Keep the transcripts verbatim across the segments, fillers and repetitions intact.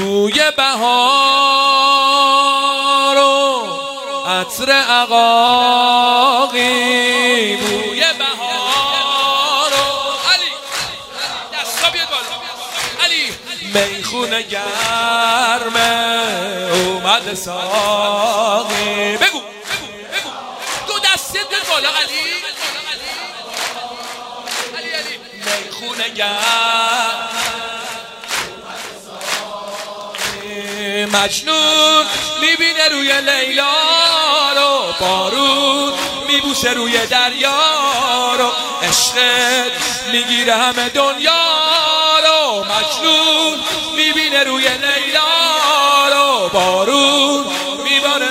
بوی بهار و عطر عقاقی، بوی بهار و علی دستا بیاد بالا علی، میخونه گرمه اومد ساقی. بگو بگو دو دسته بیاد بالا علی علی علی، میخونه گرمه مجنون میبینه روی لیلا رو، بارون میبوسه روی دریا رو، عشقت میگیره همه دنیا رو. مجنون میبینه روی لیلا رو، بارون میباره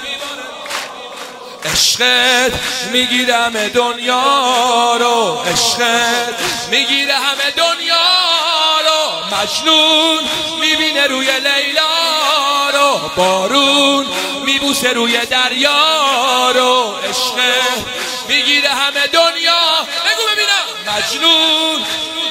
عشقت میگیره همه دنیا رو، عشقت میگیره همه دنیا رو. مجنون میبینه روی لیلا رو، بارون میبوسه روی دریا رو، عشقت میگیره همه دنیا. بگو ببینم مجنون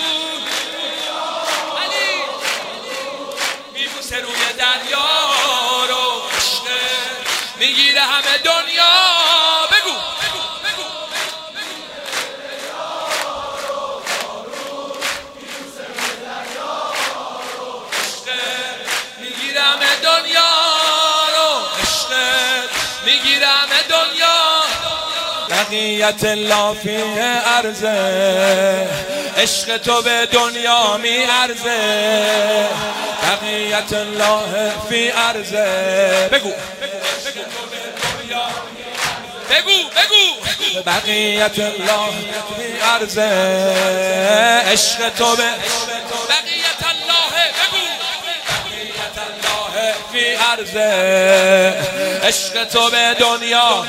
علی میبوسه روی دریا رو، عشقت میگیره همه دنیا. بگو بگو بگو میگیره همه دنیا رو، عشقت میگیره همه دنیا. بقیت الله فی عرضه، عشق تو به دنیا می ارزه. بقیت الله فی عرضه، بگو بگو بگو بقیت الله فی عرضه، عشق تو به بقیت الله، بگو بقیت الله فی عرضه، عشق تو به دنیا.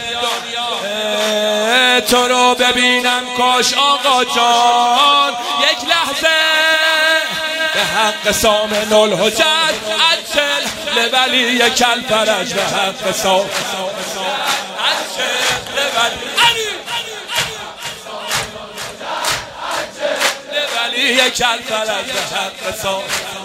تو رو ببینم کاش آقا جان یک لحظه، به حق سامن الحجت عجل لولی کل فرج، به حق سامن عجل لولی کل فرج، به حق سامن.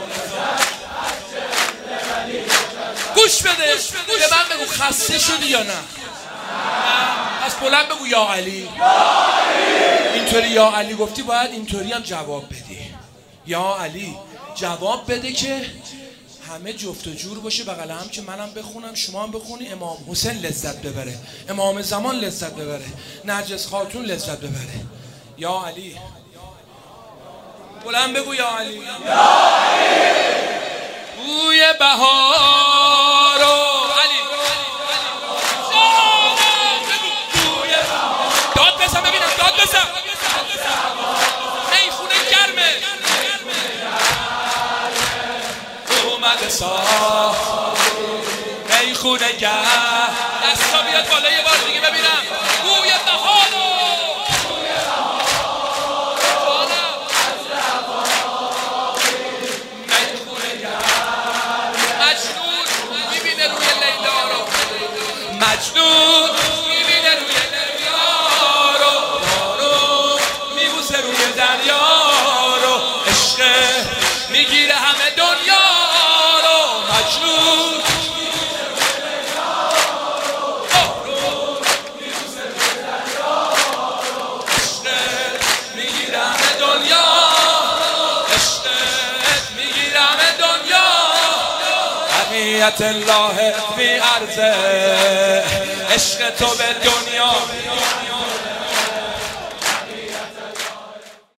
گوش بده به من بگو خسته شدی یا نه؟ از بلند بگو یا علی. اینطوری یا علی گفتی باید اینطوری هم جواب بدی. یا علی جواب بده که همه جفت و جور باشه، بغل هم که منم بخونم شما هم بخونی، امام حسین لذت ببره، امام زمان لذت ببره، نرجس خاتون لذت ببره. یا علی بلند بگو یا علی. یا علی بوی بهار و علی داد بزن ببینم، داد بزن. میخونه گرمه اومده ساخت، میخونه گرم. دستا بیاد بالا یه بار دیگه ببینم. بوی بهار و میخونه گرم. مجنون میبینه روی لیلا رو، مجنون میبینه روی لیلا رو، بارون میبوسه روی دریا رو، عشق میگیره همه دنیا رو. مجنون میگیره همه دنیا، عشق میگیره همه دنیا. بقیت الله فی عرضه، عشق تو به دنیا.